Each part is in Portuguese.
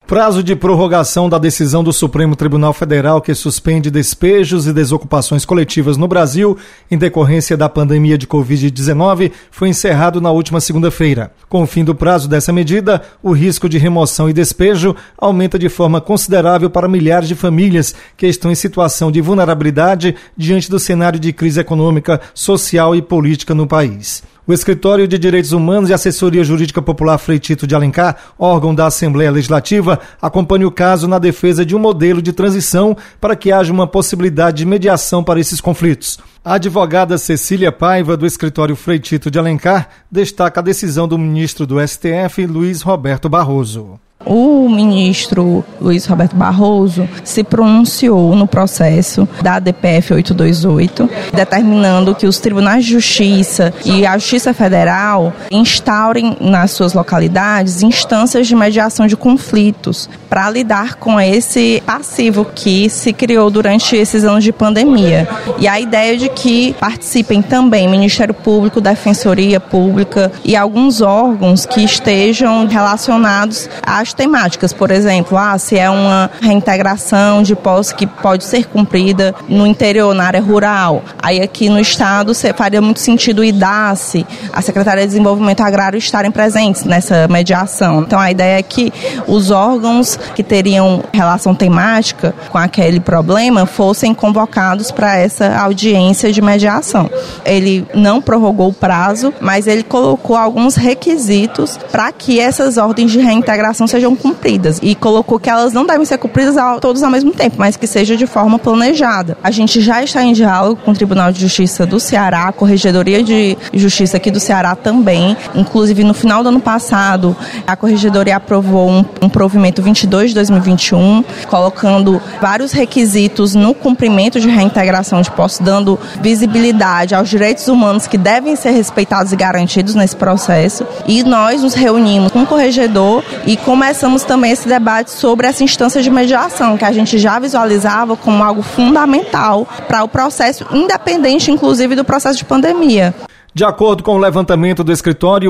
Prazo de prorrogação da decisão do Supremo Tribunal Federal que suspende despejos e desocupações coletivas no Brasil em decorrência da pandemia de Covid-19 foi encerrado na última segunda-feira. Com o fim do prazo dessa medida, o risco de remoção e despejo aumenta de forma considerável para milhares de famílias que estão em situação de vulnerabilidade diante do cenário de crise econômica, social e política no país. O Escritório de Direitos Humanos e Assessoria Jurídica Popular Frei Tito de Alencar, órgão da Assembleia Legislativa, acompanha o caso na defesa de um modelo de transição para que haja uma possibilidade de mediação para esses conflitos. A advogada Cecília Paiva, do Escritório Frei Tito de Alencar, destaca a decisão do ministro do STF, Luiz Roberto Barroso. O ministro Luiz Roberto Barroso se pronunciou no processo da DPF 828, determinando que os tribunais de justiça e a Justiça Federal instaurem nas suas localidades instâncias de mediação de conflitos para lidar com esse passivo que se criou durante esses anos de pandemia. E a ideia de que participem também Ministério Público, Defensoria Pública e alguns órgãos que estejam relacionados às temáticas, por exemplo, se é uma reintegração de posse que pode ser cumprida no interior, na área rural. Aí aqui no estado faria muito sentido o IDACE, a Secretaria de Desenvolvimento Agrário estarem presentes nessa mediação. Então a ideia é que os órgãos que teriam relação temática com aquele problema fossem convocados para essa audiência de mediação. Ele não prorrogou o prazo, mas ele colocou alguns requisitos para que essas ordens de reintegração sejam cumpridas e colocou que elas não devem ser cumpridas todos ao mesmo tempo, mas que seja de forma planejada. A gente já está em diálogo com o Tribunal de Justiça do Ceará, a Corregedoria de Justiça aqui do Ceará também. Inclusive, no final do ano passado, a Corregedoria aprovou um provimento 22 de 2021, colocando vários requisitos no cumprimento de reintegração de posse, dando visibilidade aos direitos humanos que devem ser respeitados e garantidos nesse processo. E nós nos reunimos com o corregedor e começamos também esse debate sobre essa instância de mediação, que a gente já visualizava como algo fundamental para o processo, independente, inclusive, do processo de pandemia. De acordo com o levantamento do escritório,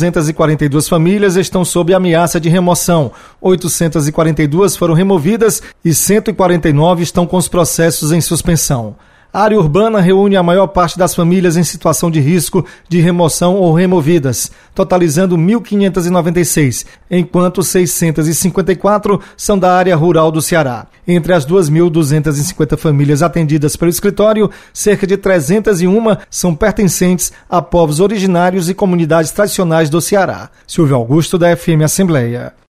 1.242 famílias estão sob ameaça de remoção, 842 foram removidas e 149 estão com os processos em suspensão. A área urbana reúne a maior parte das famílias em situação de risco de remoção ou removidas, totalizando 1.596, enquanto 654 são da área rural do Ceará. Entre as 2.250 famílias atendidas pelo escritório, cerca de 301 são pertencentes a povos originários e comunidades tradicionais do Ceará. Silvio Augusto, da FM Assembleia.